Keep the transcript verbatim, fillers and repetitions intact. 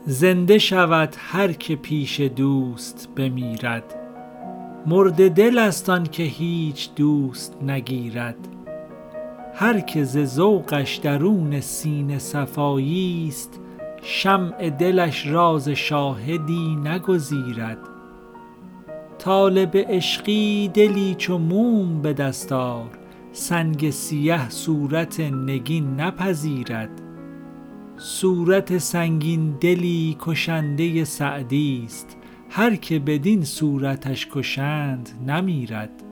زنده شود هر که پیش دوست بمیرد، مرده دل است آن که هیچ دوست نگیرد. هر که ز ذوقش درون سینه صفایی است، شمع دلش راز شاهدی نگزیرد. طالب عشقی دلی چو موم به دست آر، سنگ سیه صورت نگین نپذیرد. صورت سنگین دلی کشنده سعدی است، هر که بدین صورتش کشند نمیرد.